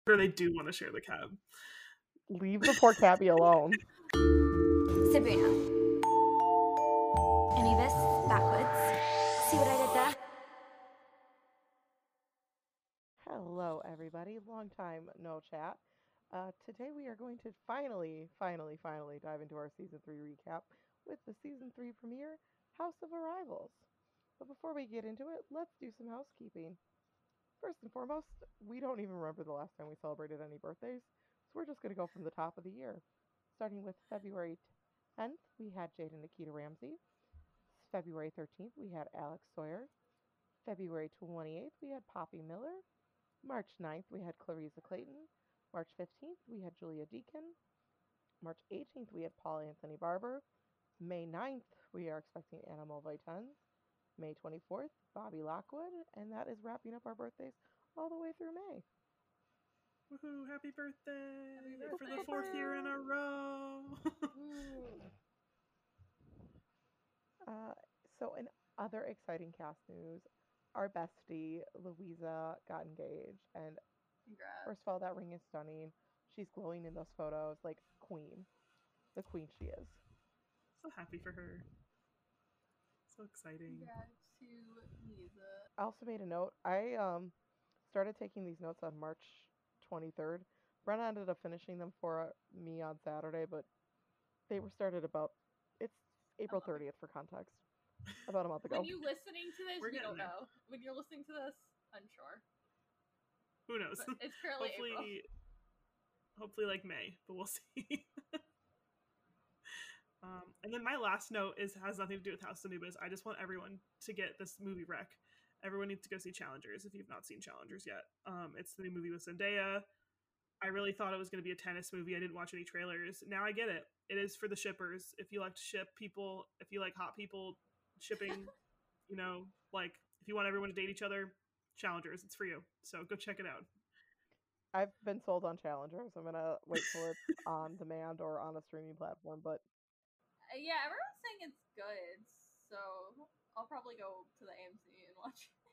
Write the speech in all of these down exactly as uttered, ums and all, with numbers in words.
Or they do want to share the cab. Leave the poor cabbie alone. Sabrina. Anubis, backwards. See what I did there? Hello, everybody. Long time no chat. Uh, today we are going to finally, finally, finally dive into our season three recap with the season three premiere, House of Arrivals. But before we get into it, let's do some housekeeping. First and foremost, we don't even remember the last time we celebrated any birthdays, so we're just going to go from the top of the year. Starting with February tenth, we had Jade and Nikita Ramsey. February thirteenth, we had Alex Sawyer. February twenty-eighth, we had Poppy Miller. March ninth, we had Clarissa Clayton. March fifteenth, we had Julia Deacon. March eighteenth, we had Paul Anthony Barber. May ninth, we are expecting Anna Mulvey-Tons. May twenty-fourth, Bobby Lockwood. And that is wrapping up our birthdays all the way through May. Woohoo, happy birthday, Happy for birthday. the fourth year in a row. uh, so in other exciting cast news, our bestie, Louisa, got engaged. And Congrats. first of all, that ring is stunning. She's glowing in those photos like queen. The queen she is. So happy for her. So exciting. Congrats to Lisa. I also made a note. I um started taking these notes on March twenty-third. Brenna ended up finishing them for me on Saturday, but they were started about, it's April thirtieth for context. About a month ago. When you listening to this, We're we getting don't there. know. When you're listening to this, unsure. Who knows? But it's currently hopefully, April. hopefully like May, but we'll see. um, and then my last note is has nothing to do with House of Anubis. I just want everyone to get this movie rec. Everyone needs to go see Challengers if you've not seen Challengers yet. Um, it's the new movie with Zendaya. I really thought it was going to be a tennis movie. I didn't watch any trailers. Now I get it. It is for the shippers. If you like to ship people, if you like hot people shipping, you know, like if you want everyone to date each other, Challengers, it's for you. So go check it out. I've been sold on Challengers. I'm gonna wait till it's on demand or on a streaming platform, but Uh, yeah, everyone's saying it's good, so I'll probably go to the A M C and watch it.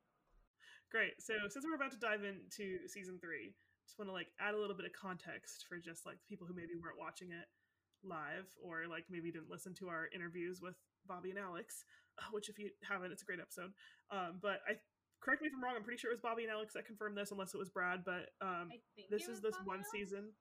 Great. So since we're about to dive into season three, just want to like add a little bit of context for just like people who maybe weren't watching it live or like maybe didn't listen to our interviews with Bobby and Alex, uh, which if you haven't, it's a great episode. Um, but I correct me if I'm wrong. I'm pretty sure it was Bobby and Alex that confirmed this, unless it was Brad. But um, I think this it is was this Bobby one Alex. season.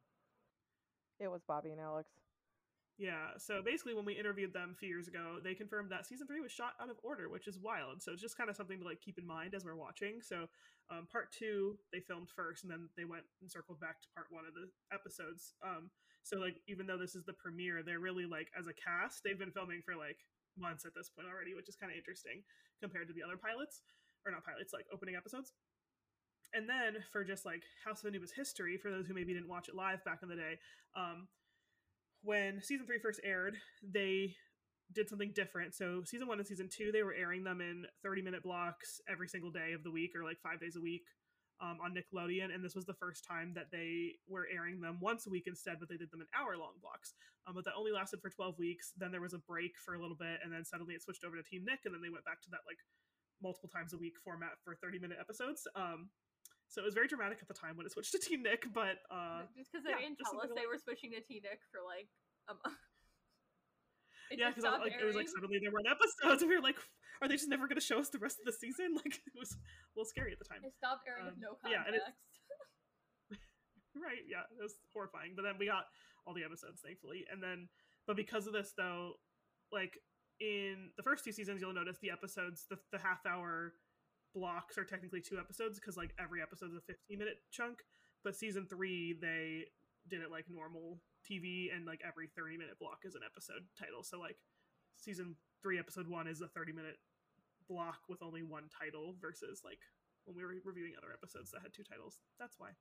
it was Bobby and Alex. Yeah, so basically when we interviewed them a few years ago, they confirmed that season three was shot out of order, which is wild. So it's just kind of something to like keep in mind as we're watching. So um, part two, they filmed first, and then they went and circled back to part one of the episodes. Um, so like even though this is the premiere, they're really like as a cast, they've been filming for like months at this point already, which is kind of interesting compared to the other pilots, or not pilots, like opening episodes. And then for just like House of Anubis history, for those who maybe didn't watch it live back in the day, um, when season three first aired, they did something different. So season one and season two, they were airing them in thirty minute blocks every single day of the week, or like five days a week um, on Nickelodeon. And this was the first time that they were airing them once a week instead, but they did them in hour long blocks. Um, but that only lasted for twelve weeks. Then there was a break for a little bit, and then suddenly it switched over to Team Nick, and then they went back to that like multiple times a week format for thirty minute episodes. Um, so it was very dramatic at the time when it switched to Team Nick, but uh, just because they yeah, didn't just tell us something to they like- were switching to T Nick for like a month. It yeah, just because stopped like it was like airing. suddenly there weren't episodes, and we were like, "Are they just never going to show us the rest of the season?" Like it was a little scary at the time. It stopped airing Um, with no yeah, and it's- context. Right? Yeah, it was horrifying. But then we got all the episodes, thankfully, and then but because of this though, like in the first two seasons, you'll notice the episodes, the, the half hour blocks are technically two episodes because like every episode is a fifteen minute chunk. But season three, they did it like normal T V, and like every thirty minute block is an episode title. So like season three, episode one is a thirty minute block with only one title versus like when we were reviewing other episodes that had two titles. That's why.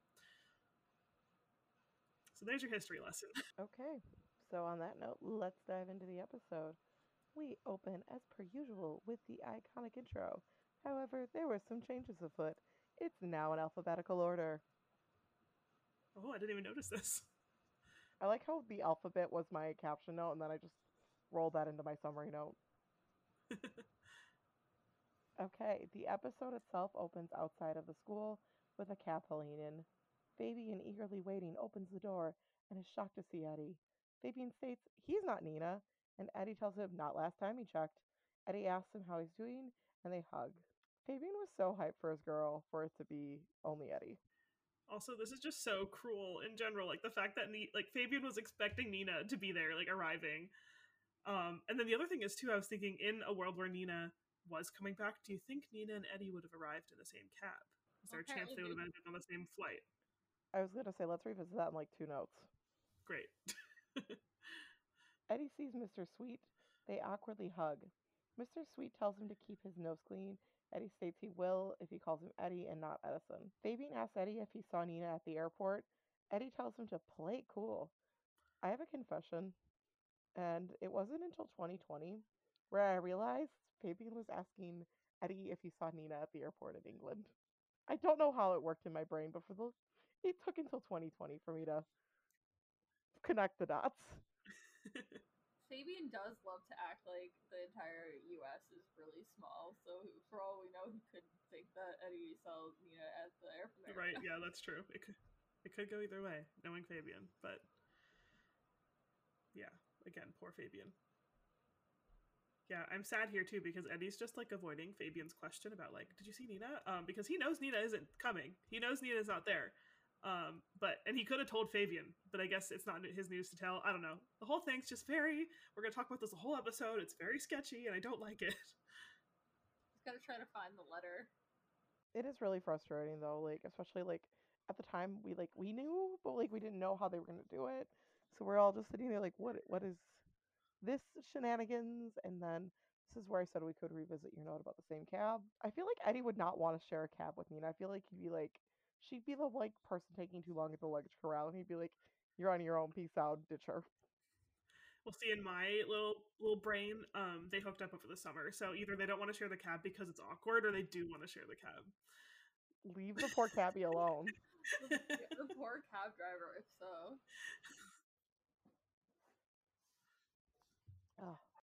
So there's your history lesson. Okay, so on that note, let's dive into the episode. We open as per usual with the iconic intro. However, there were some changes afoot. It's now in alphabetical order. Oh, I didn't even notice this. I like how the alphabet was my caption note, and then I just rolled that into my summary note. Okay, the episode itself opens outside of the school with a cab pulling in. Fabian, eagerly waiting, opens the door and is shocked to see Eddie. Fabian states he's not Nina, and Eddie tells him not last time he checked. Eddie asks him how he's doing, and they hug. Fabian was so hyped for his girl for it to be only Eddie. Also, this is just so cruel in general. Like the fact that Ni- like Fabian was expecting Nina to be there, like arriving. Um, and then the other thing is too, I was thinking in a world where Nina was coming back, do you think Nina and Eddie would have arrived in the same cab? Is there a chance Apparently they would have they- ended on the same flight? I was gonna say let's revisit that in like two notes. Great. Eddie sees Mister Sweet. They awkwardly hug. Mister Sweet tells him to keep his nose clean. Eddie states he will if he calls him Eddie and not Edison. Fabian asks Eddie if he saw Nina at the airport. Eddie tells him to play it cool. I have a confession, and it wasn't until twenty twenty where I realized Fabian was asking Eddie if he saw Nina at the airport in England. I don't know how it worked in my brain, but for the it took until twenty twenty for me to connect the dots. Fabian does love to act like the entire U S is really small, so for all we know, he could think that Eddie saw Nina at the airport. Right, yeah, that's true. It could it could go either way, knowing Fabian, but yeah, again, poor Fabian. Yeah, I'm sad here too because Eddie's just like avoiding Fabian's question about like, did you see Nina? Um, because he knows Nina isn't coming. He knows Nina's not there. Um, but and he could have told Fabian, but I guess it's not his news to tell. I don't know. The whole thing's just very. We're gonna talk about this the whole episode. It's very sketchy, and I don't like it. He's gotta try to find the letter. It is really frustrating though, like especially like at the time we like we knew, but like we didn't know how they were gonna do it. So we're all just sitting there like, what what is this shenanigans? And then this is where I said we could revisit your note about the same cab. I feel like Eddie would not want to share a cab with me, and I feel like he'd be like, she'd be the like person taking too long at the luggage corral, and he'd be like, "You're on your own, peace out, ditch her." Well, see, in my little little brain, um, they hooked up over the summer, so either they don't want to share the cab because it's awkward, or they do want to share the cab. Leave the poor cabbie alone. The, the poor cab driver, if so. Oh.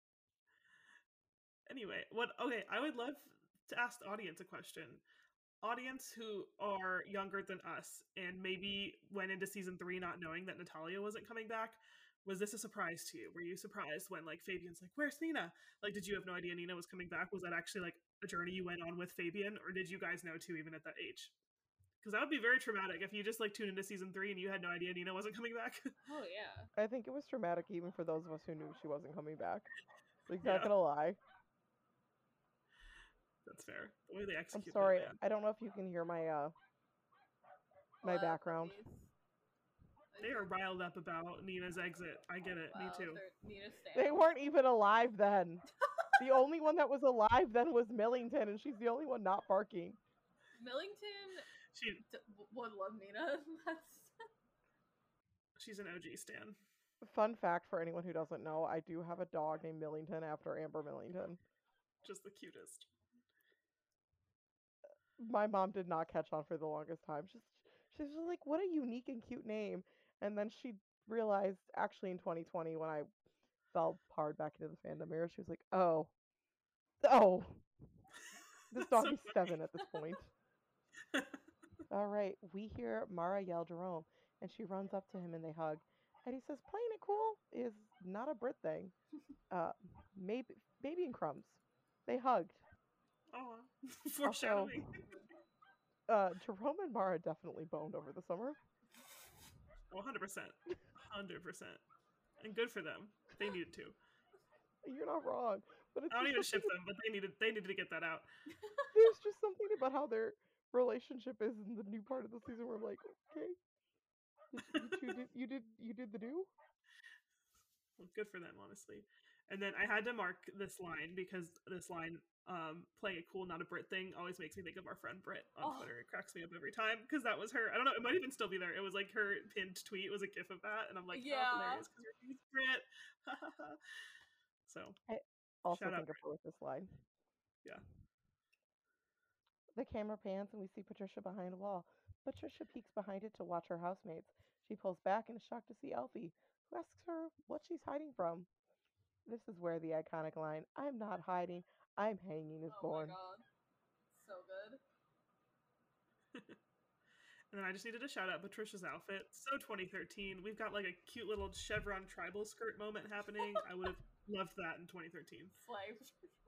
Anyway, what? Okay, I would love to ask the audience a question. Audience who are younger than us and maybe went into season three not knowing that Natalia wasn't coming back. Was this a surprise to you? Were you surprised when like Fabian's like, "Where's Nina?" Like, did you have no idea Nina was coming back? Was that actually like a journey you went on with Fabian, or did you guys know too, even at that age? Because that would be very traumatic if you just like tuned into season three and you had no idea Nina wasn't coming back. Oh yeah. I think it was traumatic even for those of us who knew she wasn't coming back. Like, Yeah. not gonna lie. That's fair. The way they I'm executed sorry. it, man. I don't know if you can hear my uh my Well, background. puppies. They are riled up about Nina's exit. I get it. Me Wow, too. they're Nina They stands. weren't even alive then. The only one that was alive then was Millington, and she's the only one not barking. Millington She d- would love Nina. That's she's an O G stan. Fun fact for anyone who doesn't know, I do have a dog named Millington after Amber Millington. Just the cutest. My mom did not catch on for the longest time. Just she's just like, what a unique and cute name. And then she realized actually in twenty twenty when I fell hard back into the fandom era, she was like, oh. Oh. This That's so dog is funny. seven at this point. All right, we hear Mara yell Jerome, and she runs up to him and they hug. And he says, playing it cool is not a Brit thing. Uh, maybe, baby and crumbs. They hugged. Aw. Foreshadowing. Uh, Jerome and Mara definitely boned over the summer. Oh, one hundred percent. one hundred percent. And good for them. They needed to. You're not wrong, but it's I don't just even ship something- them, but they needed they needed to get that out. There's just something about how their relationship is in the new part of the season where I'm like, okay, did you, you, two did, you did you did the do? Well, good for them, honestly. And then I had to mark this line because this line, um, playing it cool, not a Brit thing, always makes me think of our friend Brit on Oh. Twitter. It cracks me up every time because that was her. I don't know. It might even still be there. It was like her pinned tweet was a gif of that, and I'm like, Yeah. oh, hilarious because your name's Brit. So Also Shout out, think of her with this line. Yeah. The camera pans and we see Patricia behind a wall. Patricia peeks behind it to watch her housemates. She pulls back and is shocked to see Elfie, who asks her what she's hiding from. This is where the iconic line, I'm not hiding, I'm hanging, is oh born. my god, so good. And then I just needed to shout out Patricia's outfit. So twenty thirteen. We've got like a cute little chevron tribal skirt moment happening. I would have loved that in twenty thirteen. Slave.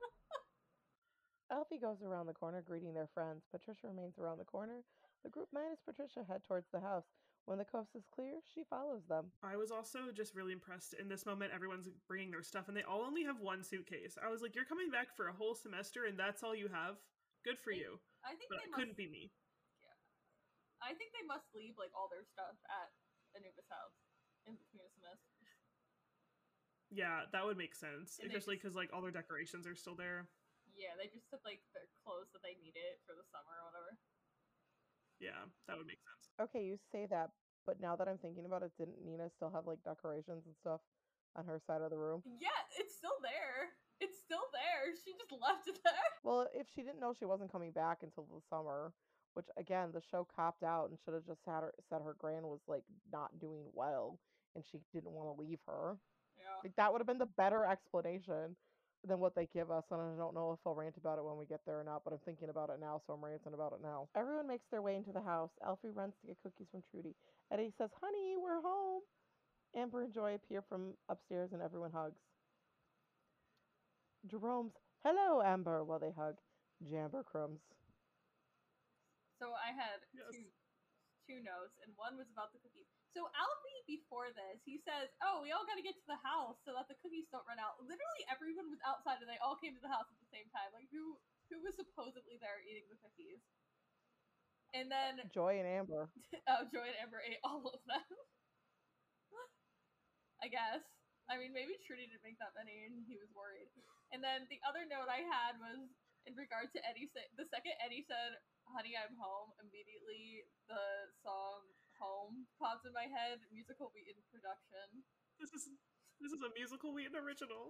Elfie goes around the corner greeting their friends. Patricia remains around the corner. The group minus Patricia head towards the house. When the coast is clear, she follows them. I was also just really impressed. In this moment, everyone's bringing their stuff, and they all only have one suitcase. I was like, you're coming back for a whole semester, and that's all you have? Good for I- you. I think But they it must. couldn't be me. I think they must leave like all their stuff at Anubis' house in between a semester. Yeah, that would make sense. And they Especially just- because like all their decorations are still there. Yeah, they just took like their clothes that they needed for the summer or whatever. Yeah, that would make sense. Okay, you say that, but now that I'm thinking about it, didn't Nina still have like decorations and stuff on her side of the room? Yeah, it's still there. It's still there. She just left it there. Well, if she didn't know she wasn't coming back until the summer, which again, the show copped out and should have just had her said her gran was like not doing well and she didn't want to leave her. Yeah. Like that would have been the better explanation than what they give us, and I don't know if I'll rant about it when we get there or not, but I'm thinking about it now, so I'm ranting about it now. Everyone makes their way into the house. Elfie runs to get cookies from Trudy. Eddie says, "Honey, we're home." Amber and Joy appear from upstairs and everyone hugs. Jerome's, "Hello, Amber," while they hug. Jamber crumbs. So I had Yes. two two notes, and one was about the cookies. So Alfie, before this, he says, "Oh, we all got to get to the house so that the cookies don't run out." Literally, everyone was outside, and they all came to the house at the same time. Like, who who was supposedly there eating the cookies? And then Joy and Amber. oh, Joy and Amber ate all of them. I guess. I mean, maybe Trudy didn't make that many, and he was worried. And then the other note I had was in regard to Eddie. Say, the second Eddie said, "Honey, I'm home," immediately the song "Home" pops in my head. Musical Wheaton production. This is this is a musical Wheaton original.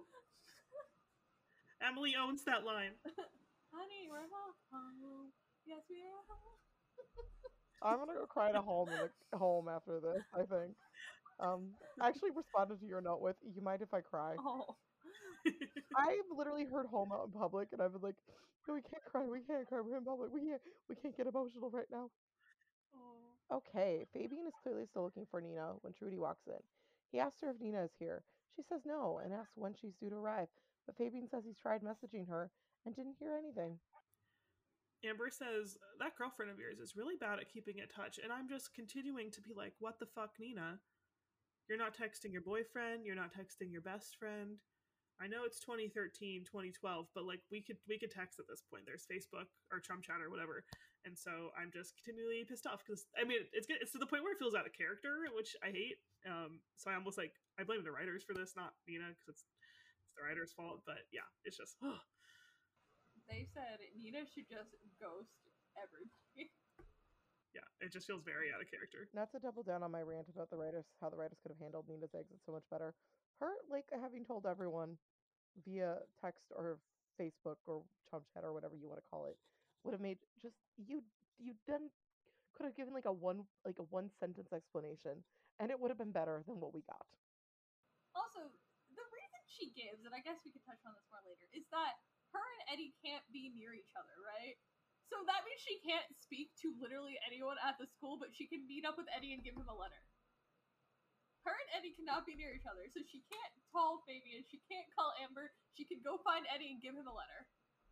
Emily owns that line. Honey, we're home. Yes, we are home. I'm gonna go cry to home in the home after this, I think. Um, I actually responded to your note with, "You mind if I cry?" Oh. I've literally heard home out in public, and I've been like, "No, we can't cry. We can't cry. We're in public. We can't. We can't get emotional right now." Oh. Okay, Fabian is clearly still looking for Nina when Trudy walks in. He asks her if Nina is here. She says no and asks when she's due to arrive, but Fabian says he's tried messaging her and didn't hear anything. Amber says, that girlfriend of yours is really bad at keeping in touch, and I'm just continuing to be like, what the fuck, Nina? You're not texting your boyfriend, you're not texting your best friend. I know it's twenty thirteen, twenty twelve, but like we could we could text at this point. There's Facebook or Chum Chat or whatever. And so I'm just continually pissed off because I mean it's good it's to the point where it feels out of character, which I hate. Um so I almost like I blame the writers for this, not Nina, because it's it's the writer's fault, but yeah, it's just oh. They said Nina should just ghost everybody. Yeah, it just feels very out of character. Not to double down on my rant about the writers, how the writers could have handled Nina's exit so much better. Her, like, having told everyone via text or Facebook or Chum Chat or whatever you want to call it, would have made just you you done could have given like a one like a one sentence explanation, and it would have been better than what we got. Also, the reason she gives, and I guess we could touch on this more later, is that her and Eddie can't be near each other, right? So that means she can't speak to literally anyone at the school, but she can meet up with Eddie and give him a letter. Her and Eddie cannot be near each other, so she can't call Fabian, she can't call Amber, she can go find Eddie and give him a letter.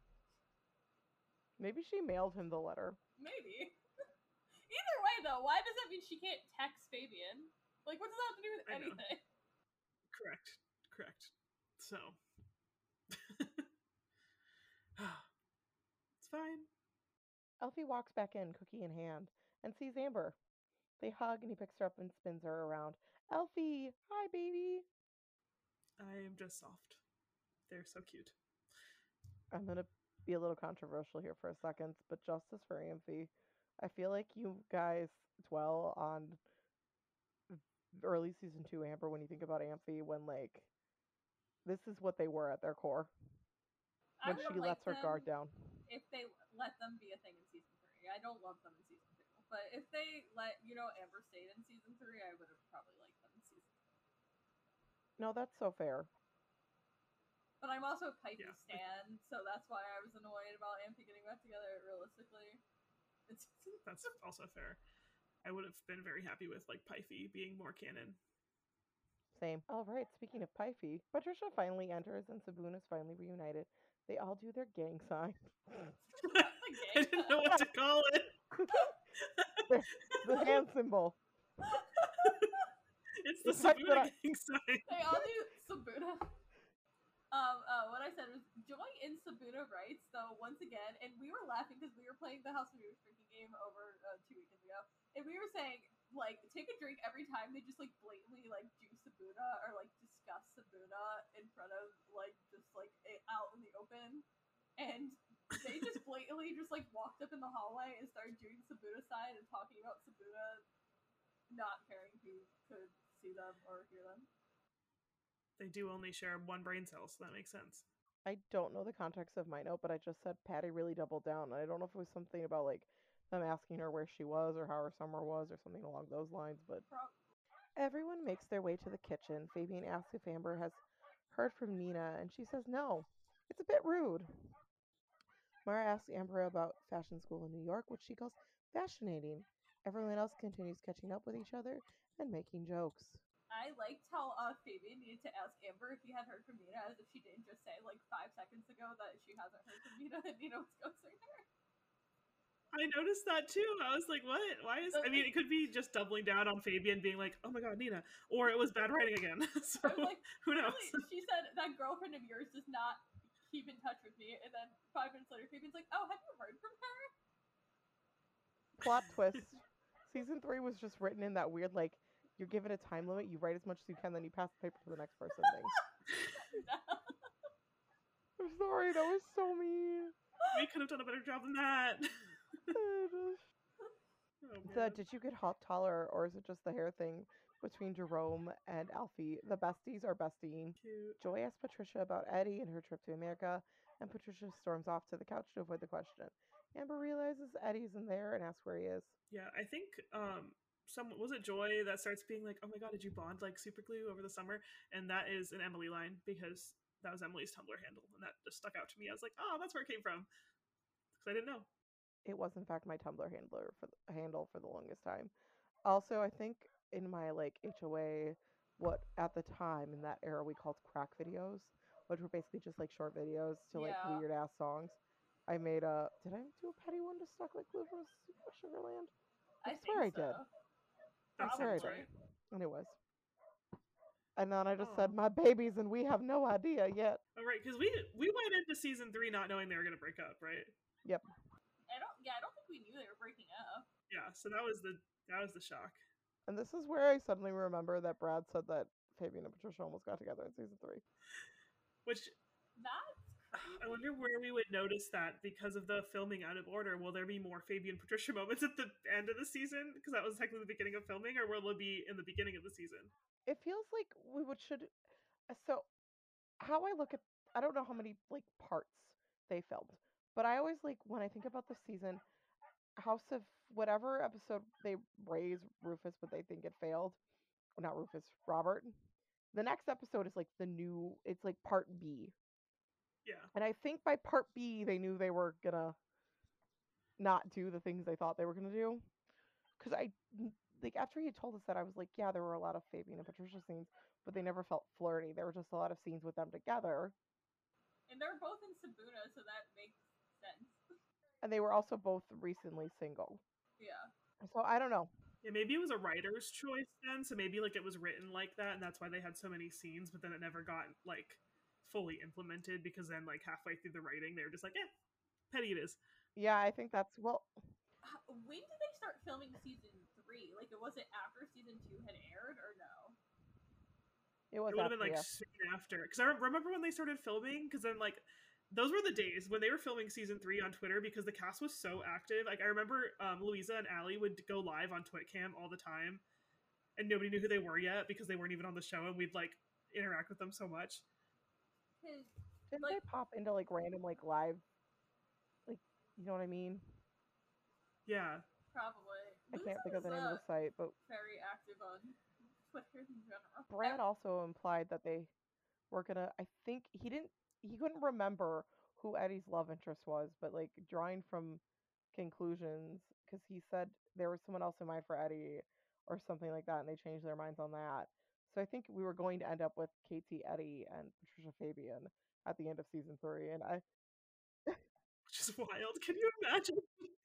Maybe she mailed him the letter. Maybe. Either way, though, why does that mean she can't text Fabian? Like, what does that have to do with I know. anything? Correct. Correct. So it's fine. Elfie walks back in, cookie in hand, and sees Amber. They hug and he picks her up and spins her around. Elfie! Hi, baby! I am just soft. They're so cute. I'm going to be a little controversial here for a second, but justice for Amphi. I feel like you guys dwell on early season two Amber when you think about Amphi, when, like, this is what they were at their core. I When would she like lets her them guard down. if they let them be a thing in season three. I don't love them in season two. But if they let, you know, Amber stayed in season three, I would have probably liked them in season three. No, that's so fair. But I'm also a Pisces Yeah. stan, so that's why I was annoyed about Amphi getting back together realistically. It's That's also fair. I would have been very happy with like Pythie being more canon. Same. All right, speaking of Pythie, Patricia finally enters and Sabuna's finally reunited. They all do their gang sign. I didn't know what to call it. the, the hand symbol. It's the The fact that Sabuna I- gang sign. They all do Sabuna. Um, uh, what I said was Joy in Sabuna writes though once again, and we were laughing because we were playing the House of Moves drinking game over uh, two weekends ago, and we were saying like take a drink every time they just like blatantly like do Sabuna or like discuss Sabuna in front of like just like it, out in the open, and they just blatantly just like walked up in the hallway and started doing Sabuna sign and talking about Sabuna, not caring who could see them or hear them. They do only share one brain cell, so that makes sense. I don't know the context of my note, but I just said Patty really doubled down. And I don't know if it was something about like them asking her where she was or how her summer was or something along those lines, but Pro- everyone makes their way to the kitchen. Fabian asks if Amber has heard from Nina, and she says no. It's a bit rude. Mara asks Amber about fashion school in New York, which she calls fascinating. Everyone else continues catching up with each other and making jokes. I liked how uh, Fabian needed to ask Amber if he had heard from Nina, as if she didn't just say like five seconds ago that she hasn't heard from Nina, and Nina was ghosting her. I noticed that too. I was like, what? Why is I mean it could be just doubling down on Fabian being like, oh my god, Nina. Or it was bad writing again. So I was like, who knows? really, she said that girlfriend of yours does not keep in touch with me, and then five minutes later Fabian's like, oh, have you heard from her? Plot twist. Season three was just written in that weird, like, you're given a time limit, you write as much as you can, then you pass the paper to the next person thing. No. I'm sorry, that was so mean. We could have done a better job than that. Oh, So, man. did you get hot taller, or is it just the hair thing between Jerome and Alfie? The besties are bestying. Cute. Joy asks Patricia about Eddie and her trip to America, and Patricia storms off to the couch to avoid the question. Amber realizes Eddie's in there and asks where he is. Yeah, I think um some was it Joy that starts being like, oh my god, did you bond like super glue over the summer? And that is an Emily line because that was Emily's Tumblr handle, and that just stuck out to me. I was like, oh, that's where it came from, because I didn't know. It was in fact my Tumblr handler for the, handle for the longest time. Also, I think in my like H O A, what at the time in that era we called crack videos, which were basically just like short videos to like Yeah. weird ass songs. I made a. Did I do a petty one to Stuck Like Glue from Sugarland? I I swear I think did. so. I swear I Probably. did. And it was. And then I just Aw. said my babies, and we have no idea yet. All right, because we we went into season three not knowing they were gonna break up, right? Yep. I don't. Yeah, I don't think we knew they were breaking up. Yeah, so that was the that was the shock. And this is where I suddenly remember that Brad said that Fabian and Patricia almost got together in season three. Which That's crazy. I wonder where we would notice that because of the filming out of order. Will there be more Fabian Patricia moments at the end of the season? Because that was technically the beginning of filming, or will it be in the beginning of the season? It feels like we would should. uh, So, how I look at, I don't know how many like parts they filmed, but I always like when I think about the season, House of whatever episode they raise Rufus, but they think it failed. Not Rufus, Robert. The next episode is like the new. It's like part B. Yeah. And I think by part B, they knew they were gonna not do the things they thought they were gonna do. Because I, n- like, after he had told us that, I was like, yeah, there were a lot of Fabian and Patricia scenes, but they never felt flirty. There were just a lot of scenes with them together. And they're both in Sabuna, so that makes sense. And they were also both recently single. Yeah. So I don't know. Yeah, maybe it was a writer's choice then. So maybe like it was written like that, and that's why they had so many scenes, but then it never got like fully implemented because then like halfway through the writing, they were just like, eh, petty it is. Yeah, I think that's, well, H- When did they start filming season three? Like, was it after season two had aired, or no? it was It would have after, been like yeah. soon after, because I re- remember when they started filming. Because then like those were the days when they were filming season three on Twitter because the cast was so active. Like I remember um, Louisa and Allie would go live on TwitCam all the time, and nobody knew who they were yet because they weren't even on the show, and we'd like interact with them so much. 'Cause, Didn't like- they pop into like random like live, like, you know what I mean? Yeah, probably. I can't think of the Lusa's, name of uh, the site, but Very active on Twitter in general. Brad also implied that they were gonna. I think he didn't. He couldn't remember who Eddie's love interest was, but like drawing from conclusions because he said there was someone else in mind for Eddie or something like that, and they changed their minds on that. So I think we were going to end up with Katie, Eddie, and Patricia Fabian at the end of season three, and I Which is wild. Can you imagine?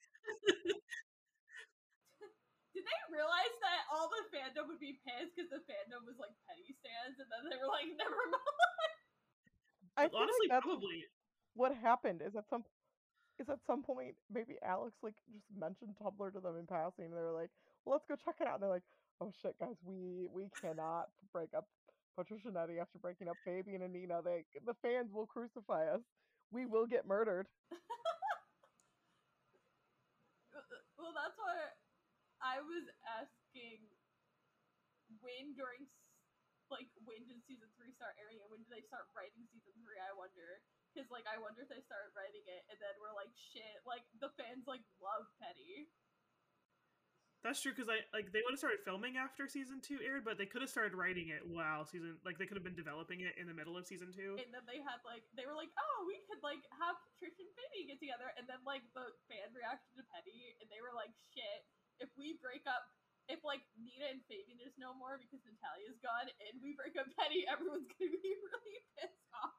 Did they realize that all the fandom would be pissed because the fandom was like Petty stands, and then they were like, never mind. I feel Honestly, like that's probably. what happened. Is at some is at some point maybe Alex like just mentioned Tumblr to them in passing, and they were like, well, "Let's go check it out." And they're like, "Oh shit, guys, we we cannot break up Patricia and Eddie after breaking up Fabian and Nina. They the fans will crucify us. We will get murdered." Well, that's what I was asking. When during like when did season three start airing, and when did they start writing season three? I wonder, because like I wonder if they started writing it and then we're like, shit, like the fans like love Petty. That's true, because I like they would have started filming after season two aired, but they could have started writing it while season like they could have been developing it in the middle of season two. And then they had like they were like, oh, we could like have Patricia and Fabian get together, and then like the fan reaction to Petty, and they were like, shit, if we break up, if like Nina and Fabian is no more because Natalia's gone, and we break up Petty, everyone's gonna be really pissed off.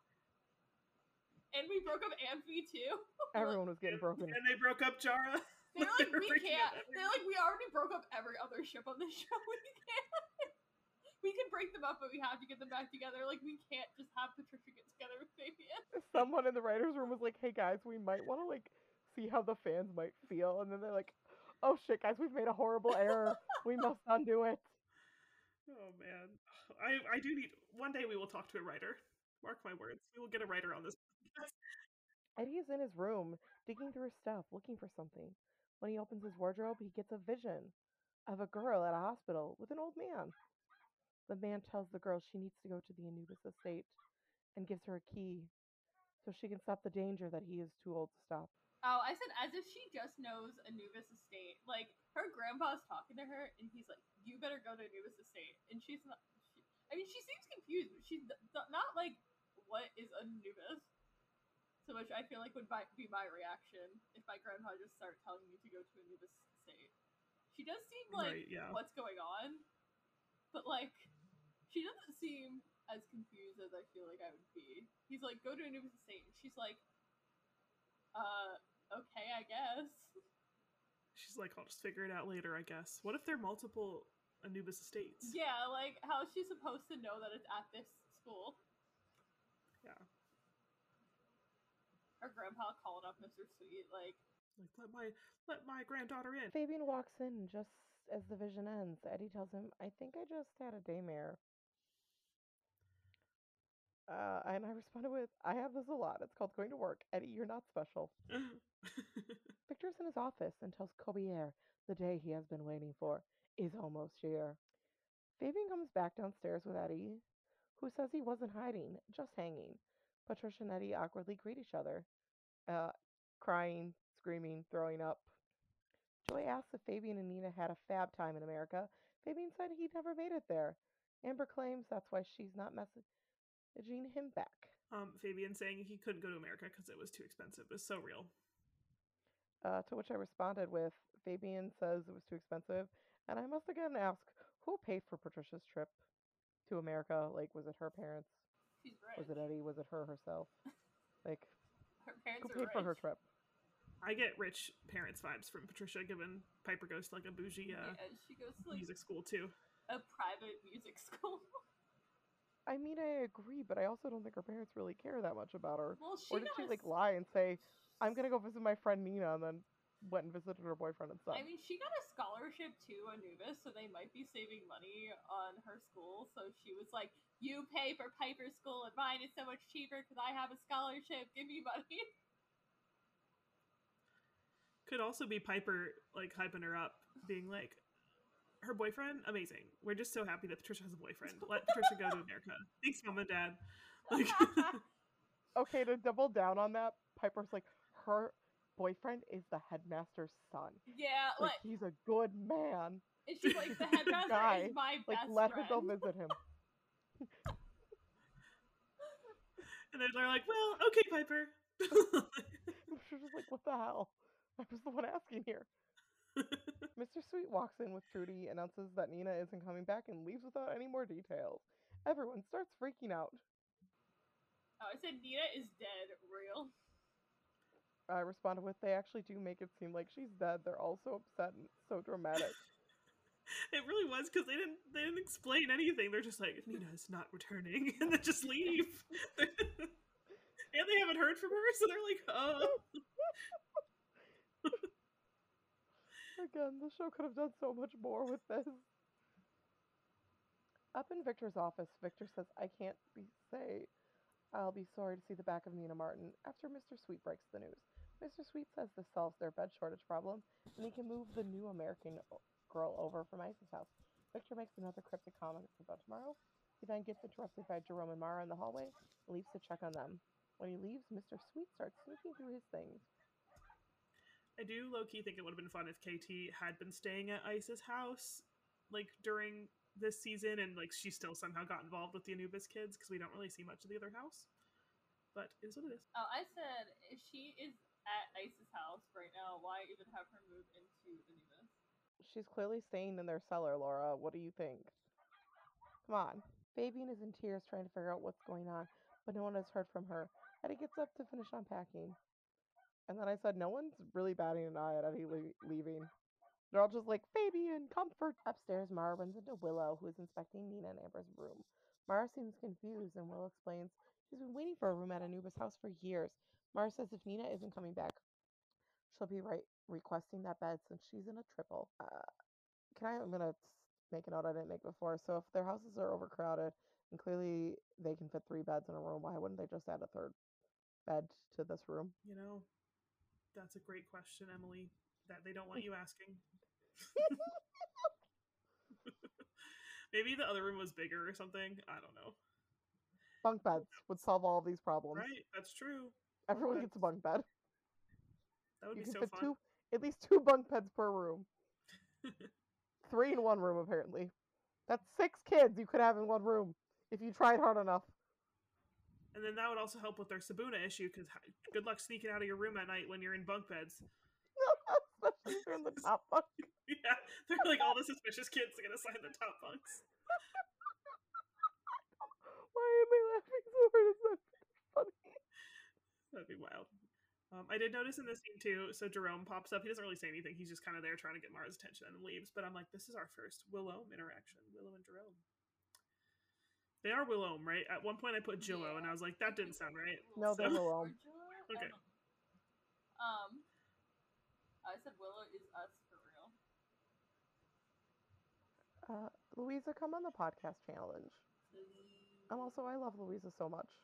And we broke up Amphi too. Everyone was getting broken. And they broke up Jara. They're like, They were we breaking can't. up They're like, we already broke up every other ship on the show. We can't. We can break them up, but we have to get them back together. Like, we can't just have Patricia get together with Fabian. Someone in the writers' room was like, "Hey guys, we might want to like see how the fans might feel," and then they're like, "Oh shit, guys, we've made a horrible error. We must undo it." Oh man, I I do need one day we will talk to a writer. Mark my words, we will get a writer on this podcast. Eddie is in his room, digging through his stuff, looking for something. When he opens his wardrobe, he gets a vision of a girl at a hospital with an old man. The man tells the girl she needs to go to the Anubis estate and gives her a key so she can stop the danger that he is too old to stop. Oh, I said as if she just knows Anubis estate. Like, her grandpa's talking to her, and he's like, you better go to Anubis estate. And she's not, she, I mean, she seems confused, but she's th- not like, what is Anubis? So which I feel like would be my reaction if my grandpa just started telling me to go to Anubis estate. She does seem like, Right, yeah. what's going on? But like, she doesn't seem as confused as I feel like I would be. He's like, go to Anubis estate. And she's like, uh, okay, I guess. She's like, I'll just figure it out later, I guess. What if there are multiple Anubis estates? Yeah, like, how is she supposed to know that it's at this school? Yeah. Her grandpa calling up Mister Sweet, like, Like, let my let my granddaughter in. Fabian walks in just as the vision ends. Eddie tells him, "I think I just had a daymare." Uh, and I responded with, "I have this a lot. It's called going to work. Eddie, you're not special." Victor's in his office and tells Colbert the day he has been waiting for is almost here. Fabian comes back downstairs with Eddie, who says he wasn't hiding, just hanging. Patricia and Eddie awkwardly greet each other, uh, crying, screaming, throwing up. Joy asks if Fabian and Nina had a fab time in America. Fabian said he never made it there. Amber claims that's why she's not messaging him back. Um, Fabian saying he couldn't go to America because it was too expensive. It was so real. Uh, to which I responded with, Fabian says it was too expensive, and I must again ask, who paid for Patricia's trip to America? Like, was it her parents? she's rich. Was it Eddie? Was it her herself? Like, Her parents who are paid rich. for her trip? I get rich parents vibes from Patricia, given Piper goes to like a bougie uh, Yeah, she goes to like music school too. a private music school. I mean, I agree, but I also don't think her parents really care that much about her. Well, she Or did she got a like s- lie and say, "I'm gonna go visit my friend Nina," and then went and visited her boyfriend instead? I mean, she got a scholarship to Anubis, so they might be saving money on her school. So she was like, "You pay for Piper's school, and mine is so much cheaper because I have a scholarship. Give me money." Could also be Piper like hyping her up, being like, her boyfriend, amazing. We're just so happy that Patricia has a boyfriend. Let Patricia go to America. Thanks, mom and dad. Like, Okay, to double down on that, Piper's like, her boyfriend is the headmaster's son. Yeah, Like, like, he's a good man. and she's like, "The He's a good headmaster guy. is my Like, best let her friend." go visit him. and then they're like, well, okay, Piper. She's just like, what the hell? I was the one asking here. Mister Sweet walks in with Trudy, announces that Nina isn't coming back, and leaves without any more details. Everyone starts freaking out. Oh, I said Nina is dead. Real. I responded with, they actually do make it seem like she's dead. They're all so upset and so dramatic. It really was because they didn't they didn't explain anything. They're just like, Nina's not returning, and then just leave. And they haven't heard from her, so they're like, oh. Again, the show could have done so much more with this. Up in Victor's office, Victor says, I can't be say I'll be sorry to see the back of Nina Martin after Mister Sweet breaks the news. Mister Sweet says this solves their bed shortage problem, and he can move the new American girl over from Ice's house. Victor makes another cryptic comment about tomorrow. He then gets interrupted by Jerome and Mara in the hallway and leaves to check on them. When he leaves, Mister Sweet starts sneaking through his things. I do low-key think it would have been fun if K T had been staying at Ice's house, like, during this season, and, like, she still somehow got involved with the Anubis kids, because we don't really see much of the other house. But it is what it is. Oh, I said, if she is at Ice's house right now, why even have her move into Anubis? She's clearly staying in their cellar, Laura. What do you think? Come on. Fabian is in tears trying to figure out what's going on, but no one has heard from her. Eddie gets up to finish unpacking. And then I said, no one's really batting an eye at Eddie le- leaving. They're all just like, Fabian, comfort. Upstairs, Mara runs into Willow, who is inspecting Nina and Amber's room. Mara seems confused, and Willow explains she's been waiting for a room at Anubis' house for years. Mara says if Nina isn't coming back, she'll be right requesting that bed since she's in a triple. Uh, can I? I'm gonna make a note I didn't make before. So if their houses are overcrowded and clearly they can fit three beds in a room, why wouldn't they just add a third bed to this room? You know, that's a great question, Emily, that they don't want you asking. Maybe the other room was bigger or something. I don't know. Bunk beds would solve all of these problems. Right, that's true. Everyone That's, gets a bunk bed. That would You be can so fit fun. two, at least two bunk beds per room. Three in one room, apparently. That's six kids you could have in one room if you tried hard enough. And then that would also help with their Sabuna issue, because good luck sneaking out of your room at night when you're in bunk beds. Especially if they're in the top bunk. Yeah, they're like all the suspicious kids are gonna sign the top bunks. Why am I laughing so hard? It's not funny. That'd be wild. Um, I did notice in this scene too, so Jerome pops up. He doesn't really say anything. He's just kind of there trying to get Mara's attention and leaves. But I'm like, this is our first Willoam interaction. Willow and Jerome. They are Willoam, right? At one point I put Jillo, and I was like, that didn't sound right. No, they're So- Willoam. Okay. Um, I said Willow is us for real. Uh, Louisa, come on the podcast challenge. I'm also, I love Louisa so much.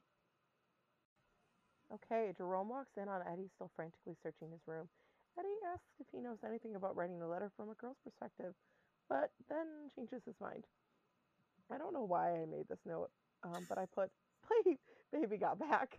Okay, Jerome walks in on Eddie still frantically searching his room. Eddie asks if he knows anything about writing a letter from a girl's perspective, but then changes his mind. I don't know why I made this note, um, but I put, play Baby Got Back.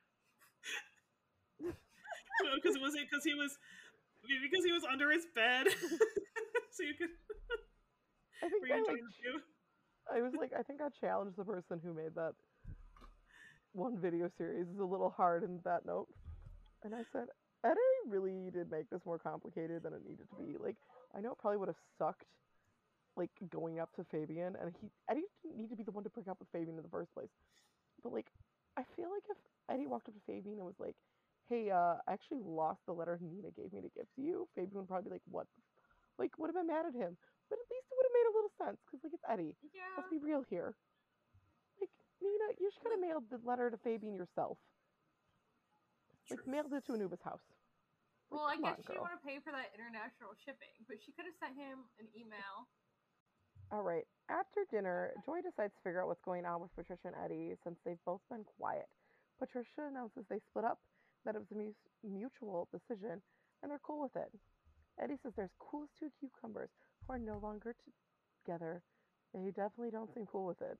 Because was it because he was because he was under his bed, so you could. I think Were you I, enjoying like, the view? I was like, I think I challenged the person who made that one video series. Is a little hard in that note. And I said, Eddie really did make this more complicated than it needed to be. Like, I know it probably would have sucked, like, going up to Fabian, and he Eddie didn't need to be the one to break up with Fabian in the first place. But, like, I feel like if Eddie walked up to Fabian and was like, hey, uh, I actually lost the letter Nina gave me to give to you, Fabian would probably be like, what? Like, would have been mad at him. But at least it would have made a little sense, because, like, it's Eddie. Yeah. Let's be real here. Like, Nina, you should have mailed the letter to Fabian yourself. Like, True. mailed it to Anubis' house. Like, Well, I come guess on, she didn't girl. want to pay for that international shipping, but she could have sent him an email. All right. After dinner, Joy decides to figure out what's going on with Patricia and Eddie since they've both been quiet. Patricia announces they split up, that it was a mu- mutual decision, and they're cool with it. Eddie says there's cool as two cucumbers who are no longer t- together. They definitely don't seem cool with it.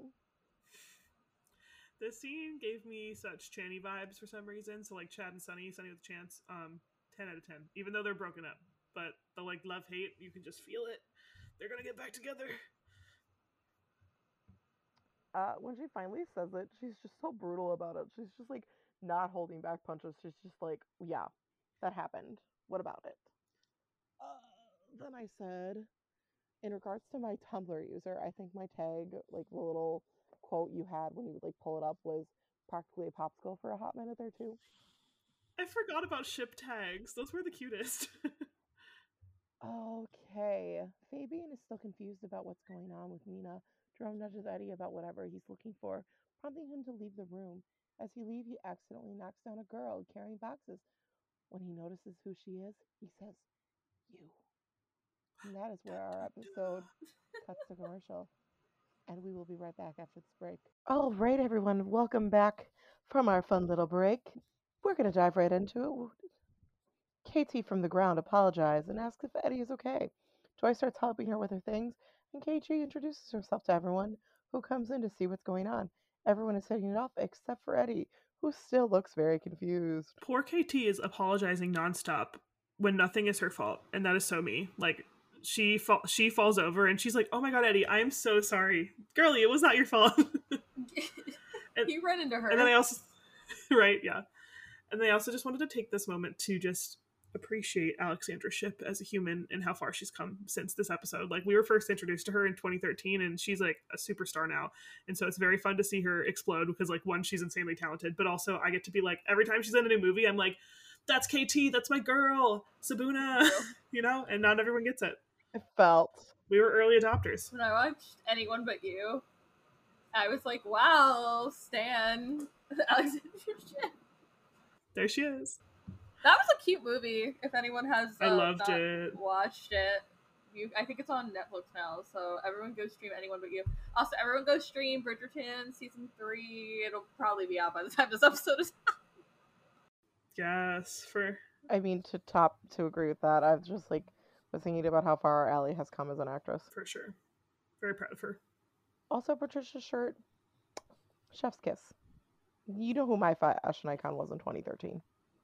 This scene gave me such Channy vibes for some reason. So like Chad and Sunny, Sunny with a Chance, um, ten out of ten. Even though they're broken up, but the like love hate, you can just feel it. They're gonna get back together. Uh, when she finally says it, she's just so brutal about it. She's just like not holding back punches. She's just like, yeah, that happened. What about it? Uh, then I said, in regards to my Tumblr user, I think my tag, like the little quote you had when you would like pull it up, was practically a popsicle for a hot minute there too. I forgot about ship tags. Those were the cutest. Okay. Fabian is still confused about what's going on with Nina. Jerome nudges Eddie about whatever he's looking for, prompting him to leave the room. As he leaves, he accidentally knocks down a girl carrying boxes. When he notices who she is, he says, "You." And that is where our episode cuts to commercial. And we will be right back after this break. All right, everyone, welcome back from our fun little break. We're going to dive right into it. Katie from the ground apologizes and asks if Eddie is okay. Joy starts helping her with her things, and Katie introduces herself to everyone who comes in to see what's going on. Everyone is hitting it off except for Eddie, who still looks very confused. Poor K T is apologizing nonstop when nothing is her fault, and that is so me. Like, she fa- she falls over and she's like, "Oh my god, Eddie, I'm so sorry, girlie. It was not your fault." And, You run into her. and then I also, right, yeah, and then I also just wanted to take this moment to just appreciate Alexandra Shipp as a human and how far she's come since this episode. Like, we were first introduced to her in twenty thirteen, and she's like a superstar now, and so it's very fun to see her explode because, like, one, she's insanely talented, but also I get to be like, every time she's in a new movie, I'm like, that's K T, that's my girl, Sabuna, you know, and not everyone gets it. I felt. We were early adopters. When I watched Anyone But You, I was like, wow, Stan, Alexandra Shipp. There she is. That was a cute movie. If anyone has uh, I loved not it. watched it, you, I think it's on Netflix now. So everyone go stream Anyone But You. Also, everyone go stream Bridgerton season three. It'll probably be out by the time this episode is out. Yes, for I mean, to top to agree with that, I've just like was thinking about how far Allie has come as an actress. for sure. Very proud of her. Also, Patricia's shirt, chef's kiss. You know who my fashion icon was in twenty thirteen.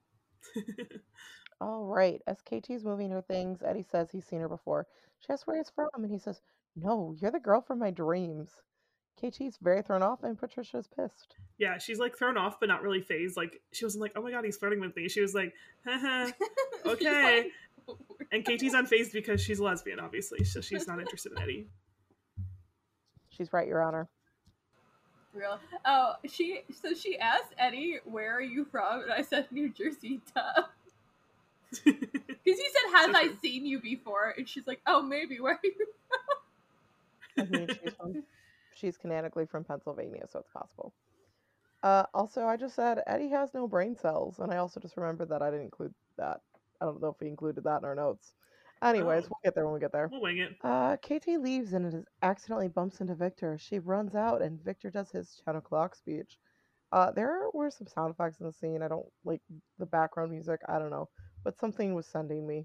All right, as K T's moving her things, Eddie says he's seen her before. She asks where he's from, and he says, "No, you're the girl from my dreams." K T's very thrown off, and Patricia's pissed. Yeah, she's like thrown off, but not really phased. Like, she wasn't like, "Oh my god, he's flirting with me." She was like, haha, okay. And Katie's unfazed because she's a lesbian, obviously, so she's not interested in Eddie. She's right, Your Honor. Real. Oh, she. So she asked Eddie, "Where are you from?" And I said, "New Jersey." Duh. Because he said, "Has So I true. seen you before?" And she's like, "Oh, maybe. Where are you?" I mean, she's, from, she's canonically from Pennsylvania, so it's possible. Uh, also, I just said Eddie has no brain cells, and I also just remembered that I didn't include that. I don't know if we included that in our notes. Anyways, Oh. we'll get there when we get there. We'll wing it. Uh, K T leaves and it is accidentally bumps into Victor. She runs out, and Victor does his ten o'clock speech. Uh, there were some sound effects in the scene. I don't like the background music. I don't know, but something was sending me.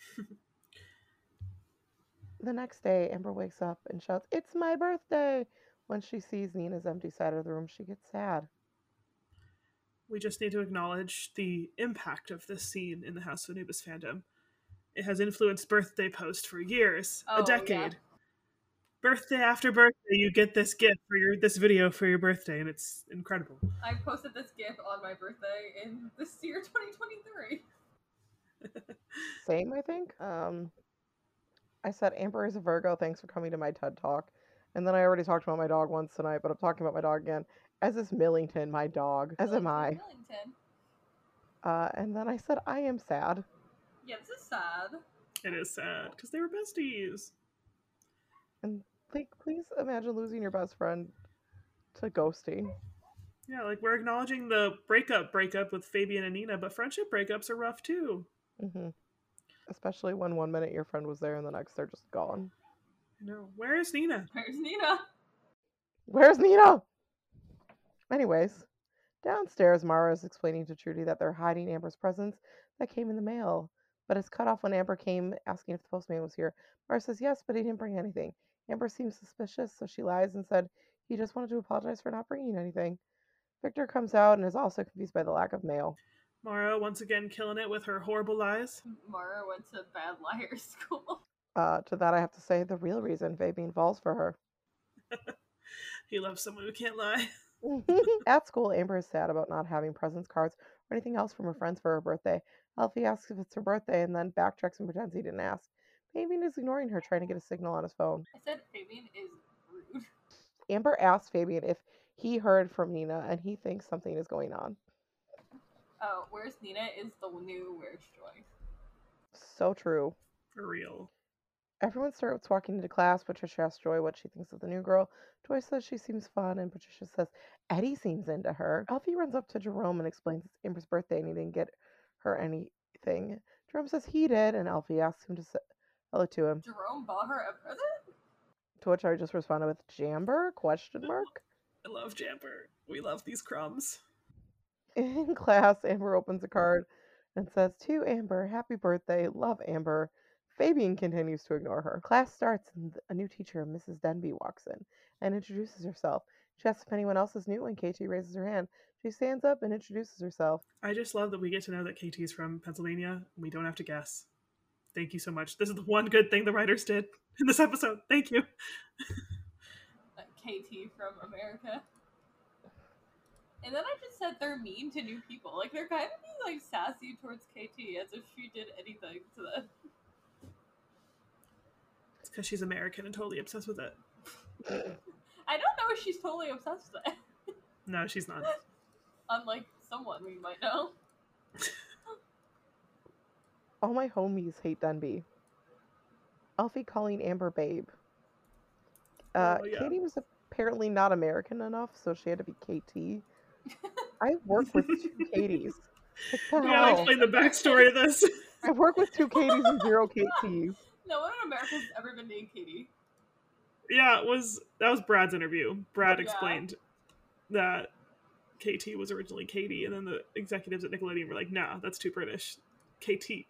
The next day, Amber wakes up and shouts, "It's my birthday!" When she sees Nina's empty side of the room, she gets sad. We just need to acknowledge the impact of this scene in the House of Anubis fandom. It has influenced birthday post for years, Oh, a decade. yeah. Birthday after birthday, you get this gift for your this video for your birthday, and it's incredible. I posted this GIF on my birthday in this year, twenty twenty-three. Same, I think. Um, I said, Amber is a Virgo. Thanks for coming to my TED Talk. And then I already talked about my dog once tonight, but I'm talking about my dog again. As is Millington, my dog. As am I. Millington. Uh, and then I said, I am sad. Yeah, this is sad. It is sad because they were besties. And like, please imagine losing your best friend to ghosting. Yeah, like we're acknowledging the breakup breakup with Fabian and Nina, but friendship breakups are rough too. hmm Especially when one minute your friend was there and the next they're just gone. No, where is Nina? Where's Nina? Where's Nina? Anyways, downstairs, Mara is explaining to Trudy that they're hiding Amber's presents that came in the mail, but it's cut off when Amber came asking if the postman was here. Mara says yes, but he didn't bring anything. Amber seems suspicious, so she lies and said he just wanted to apologize for not bringing anything. Victor comes out and is also confused by the lack of mail. Mara once again killing it with her horrible lies. Mara went to bad liar school. Uh, to that I have to say the real reason Fabian falls for her. He loves someone who can't lie. At school, Amber is sad about not having presents cards or anything else from her friends for her birthday. Alfie asks if it's her birthday and then backtracks and pretends he didn't ask. Fabian is ignoring her, trying to get a signal on his phone. I said Fabian is rude. Amber asks Fabian if he heard from Nina, and he thinks something is going on. Oh, Where's Nina is the new Where's Joy. So true. For real. Everyone starts walking into class. Patricia asks Joy what she thinks of the new girl. Joy says she seems fun, and Patricia says Eddie seems into her. Alfie runs up to Jerome and explains it's Amber's birthday and he didn't get her anything. Jerome says he did, and Alfie asks him to say hello to him. Jerome bought her a present? To which I just responded with Jamber? Question mark. I love Jamber. We love these crumbs. In class, Amber opens a card and says, to Amber, happy birthday, love Amber. Fabian continues to ignore her. Class starts and a new teacher, Missus Denby, walks in and introduces herself. She asks if anyone else is new and K T raises her hand. She stands up and introduces herself. I just love that we get to know that K T is from Pennsylvania and we don't have to guess. Thank you so much. This is the one good thing the writers did in this episode. Thank you. K T from America. And then I just said they're mean to new people. Like, they're kind of being, like, sassy towards K T as if she did anything to them. It's because she's American and totally obsessed with it. I don't know if she's totally obsessed with it. No, she's not. Unlike someone we might know. All my homies hate Denby. Alfie calling Amber babe. Uh, Oh, yeah. Katie was apparently not American enough, so she had to be K T. I work with two Katies. What the You gotta hell? explain the backstory of this. I work with two Katies and zero K Ts. No one in America has ever been named Katie. Yeah, it was that was Brad's interview. Brad Yeah. explained that K T was originally Katie, and then the executives at Nickelodeon were like, "Nah, that's too British. K T."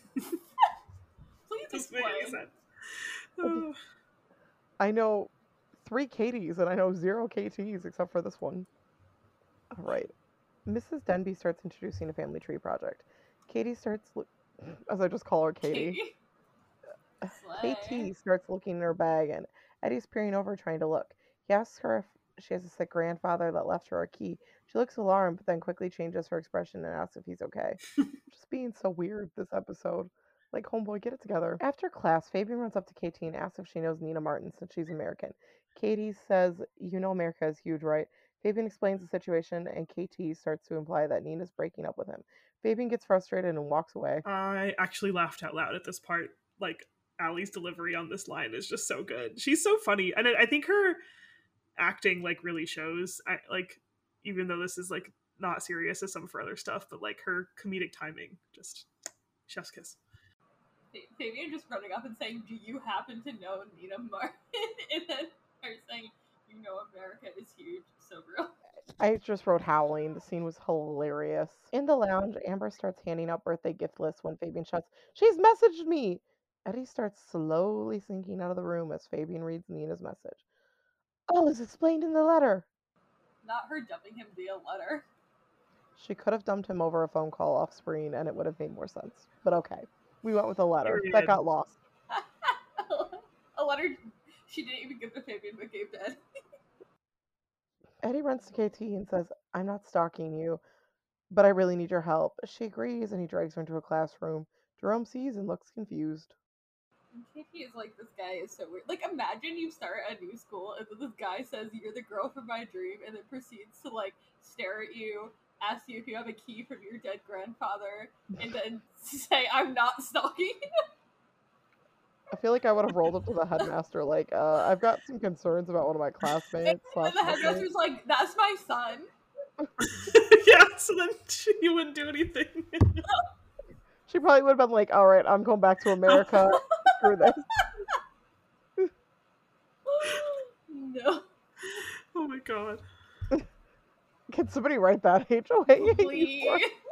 Please Doesn't make any explain. sense. Oh. I know three Katies and I know zero K Ts except for this one. All right. Missus Denby starts introducing a family tree project. Katie starts, lo- as I just call her Katie. Slay. K T starts looking in her bag, and Eddie's peering over trying to look. He asks her if she has a sick grandfather that left her a key. She looks alarmed, but then quickly changes her expression and asks if he's okay. Just being so weird this episode. Like, homeboy, get it together. After class, Fabian runs up to K T and asks if she knows Nina Martin since she's American. Katie says, you know America is huge, right? Fabian explains the situation, and K T starts to imply that Nina's breaking up with him. Fabian gets frustrated and walks away. I actually laughed out loud at this part. Like, Allie's delivery on this line is just so good. She's so funny, and I I think her acting like really shows. I like, even though this is like not serious as some of her other stuff, but like her comedic timing, just chef's kiss. Fa- Fabian just running up and saying, do you happen to know Nina Martin? And then her saying, you know America is huge. So real. I just wrote howling. The scene was hilarious. In the lounge, Amber starts handing out birthday gift lists when Fabian shouts, she's messaged me! Eddie starts slowly sinking out of the room as Fabian reads Nina's message. All is explained in the letter. Not her dumping him via letter. She could have dumped him over a phone call off screen and it would have made more sense. But okay. We went with a letter. That Period. got lost. A letter she didn't even give to Fabian but gave to Ed. Eddie runs to K T and says, I'm not stalking you, but I really need your help. She agrees and he drags her into a classroom. Jerome sees and looks confused. And K T is like, this guy is so weird. Like, imagine you start a new school and then this guy says, you're the girl from my dream, and then proceeds to, like, stare at you, ask you if you have a key from your dead grandfather, and then say, I'm not stalking. I feel like I would have rolled up to the headmaster like, uh, I've got some concerns about one of my classmates. slash And the classmates." headmaster's like, that's my son. Yeah, so then she wouldn't do anything. She probably would have been like, all right, I'm going back to America. Screw this. No. Oh my god. Can somebody write that H O A? Please.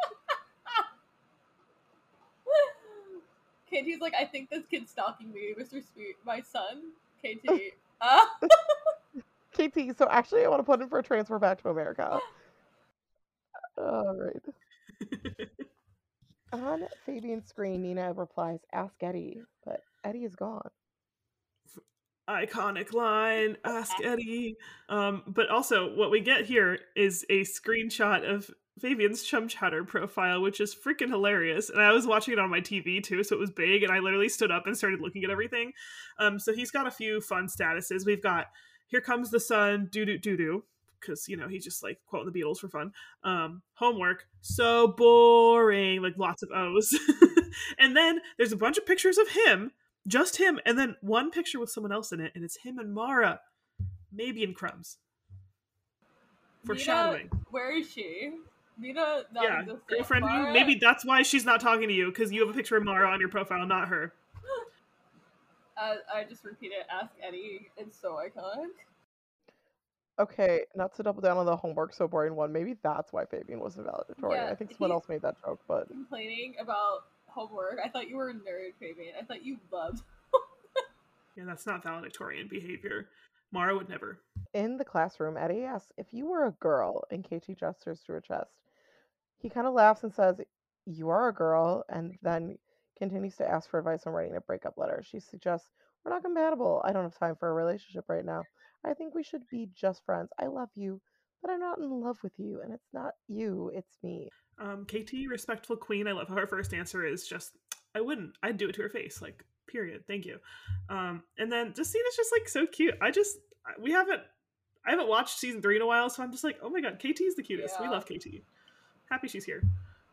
K T's like, I think this kid's stalking me, Mister Sweet, my son. K T. Uh, K T, so actually I want to put in for a transfer back to America. All right. On Fabian's screen, Nina replies, ask Eddie, but Eddie is gone. Iconic line, ask Eddie. Um, but also, what we get here is a screenshot of Fabian's Chum Chatter profile, which is freaking hilarious. And I was watching it on my T V too, so it was big, and I literally stood up and started looking at everything. Um, so he's got a few fun statuses. We've got "Here comes the sun, doo doo doo doo," because, you know, he's just like quoting the Beatles for fun. Um, homework, so boring, like lots of O's. And then there's a bunch of pictures of him, just him, and then one picture with someone else in it, and it's him and Mara, maybe in crumbs. Foreshadowing. Nina, where is she? Nina, not Yeah, existent. girlfriend, you, Mara- maybe that's why she's not talking to you, because you have a picture of Mara on your profile, not her. Uh, I just repeat it. Ask Eddie. It's so iconic. Okay, not to double down on the homework so boring one. Maybe that's why Fabian was a valedictorian. Yeah, I think someone he- else made that joke, but Complaining about homework. I thought you were a nerd, Fabian. I thought you loved. Yeah, that's not valedictorian behavior. Mara would never. in the classroom, Eddie asks if you were a girl, and Katie gestures to her chest. He kind of laughs and says, "You are a girl," and then continues to ask for advice on writing a breakup letter. She suggests, "We're not compatible. I don't have time for a relationship right now. I think we should be just friends. I love you, but I'm not in love with you, and it's not you, it's me." Um, K T, respectful queen. I love how her first answer is just, "I wouldn't. I'd do it to her face." Like, period. Thank you. Um, and then just Cena's just like so cute. I just we haven't I haven't watched season three in a while, so I'm just like, oh my god, K T is the cutest. We Yeah. love K T. Happy she's here.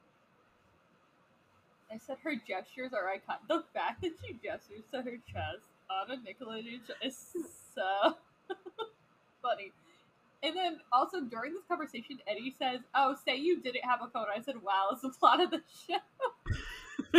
I said her gestures are iconic. The fact that she gestures to her chest on a Nickelodeon show is so funny. And then also during this conversation, Eddie says, "Oh, say you didn't have a phone." I said, "Wow, it's the plot of the show."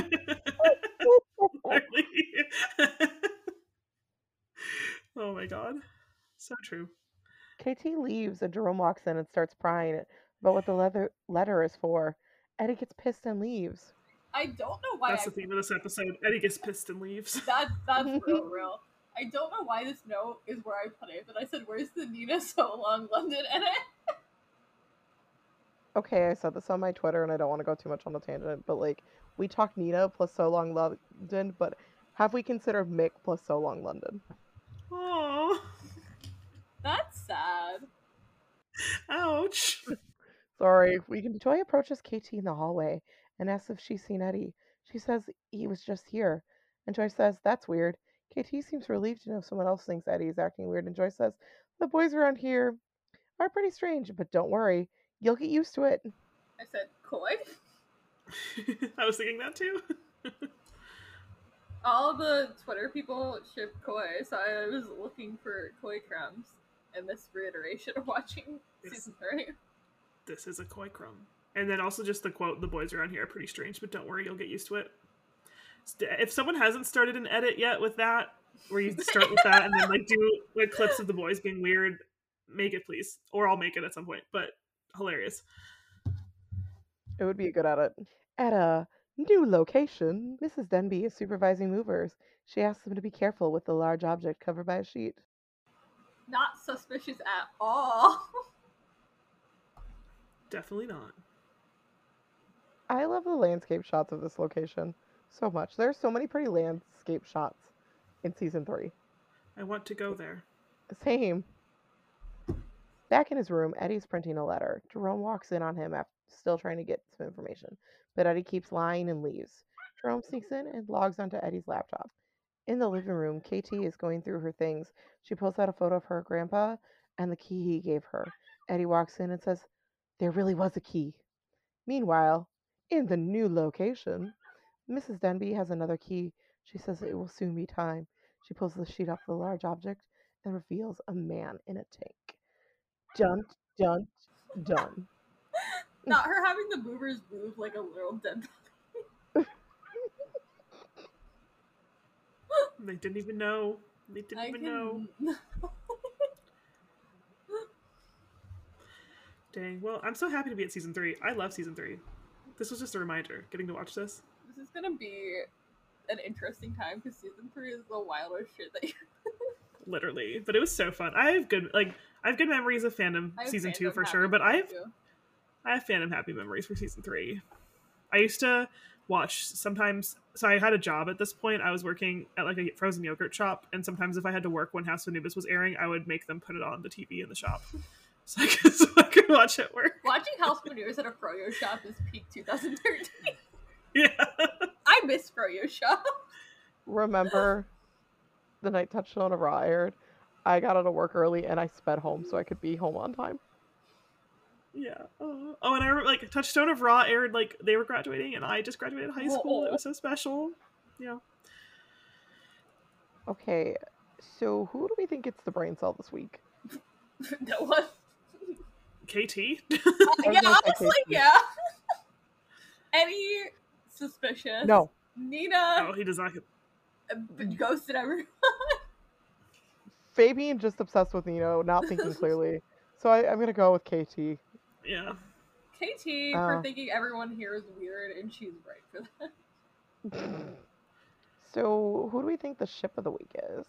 Oh my god. So true. K T leaves, and Jerome walks in and starts prying about what the leather letter is for. Eddie gets pissed and leaves. I don't know why. That's I, the theme of this episode. Eddie gets pissed and leaves. That's that's real, real. I don't know why this note is where I put it, but I said, "Where's the Nina So Long London edit?" Okay, I said this on my Twitter, and I don't want to go too much on the tangent, but like, we talked Nina plus So Long London, but have we considered Mick plus So Long London? Oh, That's sad. ouch. Sorry, we can. Joy approaches K T in the hallway and asks if she's seen Eddie. She says he was just here, and Joy says that's weird. K T seems relieved to know someone else thinks Eddie is acting weird, and Joy says the boys around here are pretty strange, but don't worry, you'll get used to it. I said, "Koi." I was thinking that too. All the Twitter people ship Koi, so I was looking for Koi crumbs in this reiteration of watching Yes. season three. This is a koi crumb. And then also just the quote, "The boys around here are pretty strange, but don't worry, you'll get used to it." St- If someone hasn't started an edit yet with that, where you start with that and then like do like clips of the boys being weird, make it please. Or I'll make it at some point, but hilarious. It would be a good edit. At a new location, Missus Denby is supervising movers. She asks them to be careful with the large object covered by a sheet. Not suspicious at all. Definitely not. I love the landscape shots of this location so much. There are so many pretty landscape shots in season three. I want to go there. Same. Back in his room, Eddie's printing a letter. Jerome walks in on him after still trying to get some information, but Eddie keeps lying and leaves. Jerome sneaks in and logs onto Eddie's laptop. In the living room, K T is going through her things. She pulls out a photo of her grandpa and the key he gave her. Eddie walks in and says, "There really was a key." Meanwhile, in the new location, Missus Denby has another key. She says it will soon be time. She pulls the sheet off the large object and reveals a man in a tank. Dun, dun, dun. Not her having the movers move like a little dead. They didn't even know. They didn't I even can... know. Dang. Well, I'm so happy to be at season three. I love season three. This was just a reminder, getting to watch this. This is gonna be an interesting time because season three is the wildest shit that you. Literally. But it was so fun. I have good like I have good memories of fandom I have season two fandom for happy sure, but I have too. I have fandom happy memories for season three. I used to watch sometimes so I had a job at this point. I was working at like a frozen yogurt shop, and sometimes if I had to work when House of Anubis was airing, I would make them put it on the T V in the shop. so I can, so I can watch at work. Watching house maneuvers at a froyo shop is peak two thousand thirteen. Yeah. I miss froyo shop. Remember the night Touchstone of Raw aired? I got out of work early and I sped home so I could be home on time. Yeah. Oh, oh, and I remember, like, Touchstone of Raw aired, like, they were graduating, and I just graduated high school. It was so special. Yeah. Okay, so who do we think gets the brain cell this week? No one. K T? Uh, was yeah, gonna say honestly, Casey. yeah. Any suspicious? No. Nina Oh, he does not get... uh, b- ghosted everyone. Fabian just obsessed with Nino, not thinking clearly. So I, I'm gonna go with K T. Yeah. K T Uh. for thinking everyone here is weird, and she's right for that. So who do we think the ship of the week is?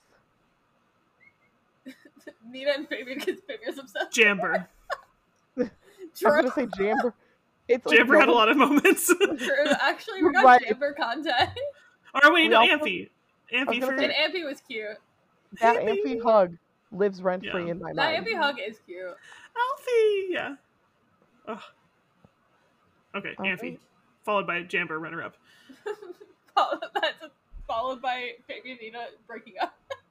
Nina and Fabian, because Fabian's obsessed. Jamber. I was True. gonna say Jamber. It's like Jamber had a no lot of moments. True. Actually, we got Right. Jamber content. Or wait, We no, also- Amphi. Amphi gonna for... say- And Ampy was cute. That Hey, Amphi baby. hug lives rent free Yeah. in my That mind. Ampy hug is cute. Alfie! Yeah. Ugh. Okay, Okay. Amphi. Followed by Jamber, runner-up. Followed- That's followed by Fabian and Nina breaking up.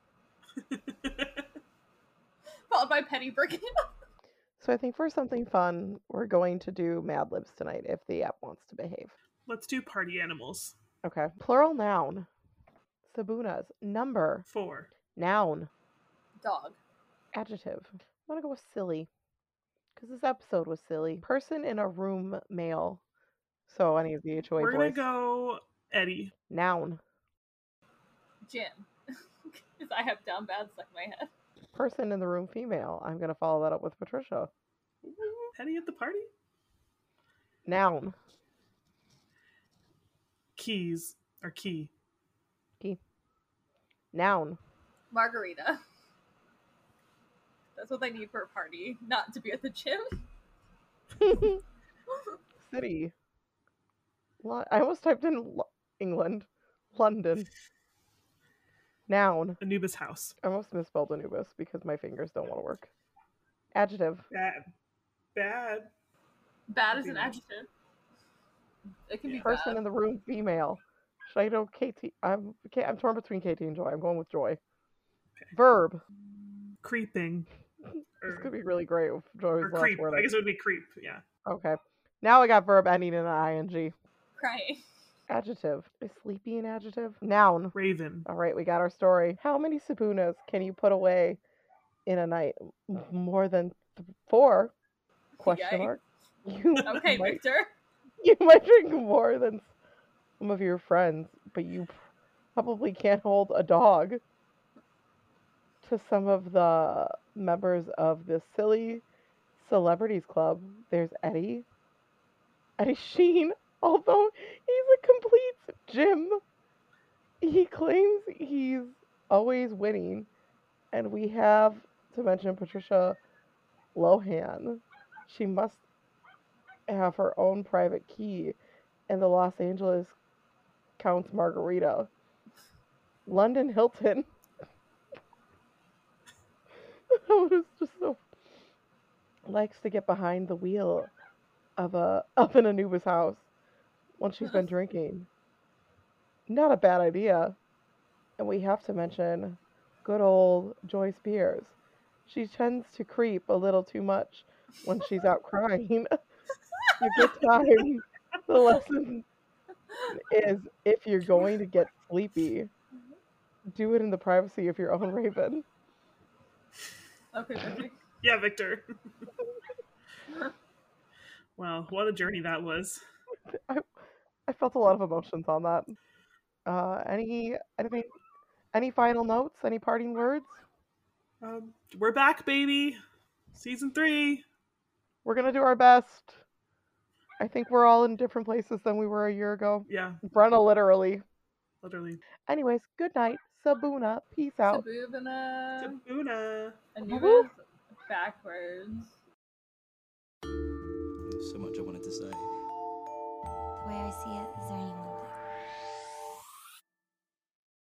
Followed by Penny breaking up. So I think for something fun, we're going to do Mad Libs tonight if the app wants to behave. Let's do party animals. Okay. Plural noun. Sabunas. Number. Four. Noun. Dog. Adjective. I'm gonna go with silly. Because this episode was silly. Person in a room, male. So any of the H O A We're gonna boys. go Eddie. Noun. Jim. Because I have down bad stuck in my head. Person in the room, female. I'm gonna follow that up with Patricia. Penny at the party? Noun. Keys. Or key. Noun. Margarita. That's what they need for a party, not to be at the gym. City. Lo- I almost typed in Lo- England. London. Noun. Anubis house. I almost misspelled Anubis because my fingers don't want to work. Adjective. Bad. Bad. Bad is Be an nice. adjective. It can Yeah. be Person bad. in the room, female. Should I go K T? I'm okay, I'm torn between K T and Joy. I'm going with Joy. Verb. Creeping. This Or, could be really great if Joy's or last creep. word. I guess it would be creep, yeah. Okay. Now I got verb ending in an ing. Crying. Adjective. Is sleepy an adjective? Noun. Raven. All right, we got our story. How many sabunas can you put away in a night? M- More than th- four? Question Yikes. mark. You Okay, might, Victor. you might drink more than some of your friends, but you probably can't hold a dog. To some of the members of the Silly Celebrities Club, there's Eddie. Eddie Sheen, although he's a complete Jim. He claims he's always winning. And we have to mention Patricia Lohan. She must have her own private key in the Los Angeles Count's Margarita. London Hilton. That was just so likes to get behind the wheel of a of an Anubis house once she's been drinking. Not a bad idea. And we have to mention good old Joy Spears. She tends to creep a little too much when she's out crying. A good time. The lesson is if you're going to get sleepy, do it in the privacy of your own raven. Okay, Victor. Yeah, Victor. Wow, what a journey that was. I, I felt a lot of emotions on that. Uh, any anything, any final notes? Any parting words? Um, we're back, baby. Season three. We're gonna do our best. I think we're all in different places than we were a year ago. Yeah, Brenna, literally. literally. Anyways, good night. Sabuna. Peace out. Sabuna. Sabuna. Anubis backwards. So much I wanted to say. The way I see it, is there any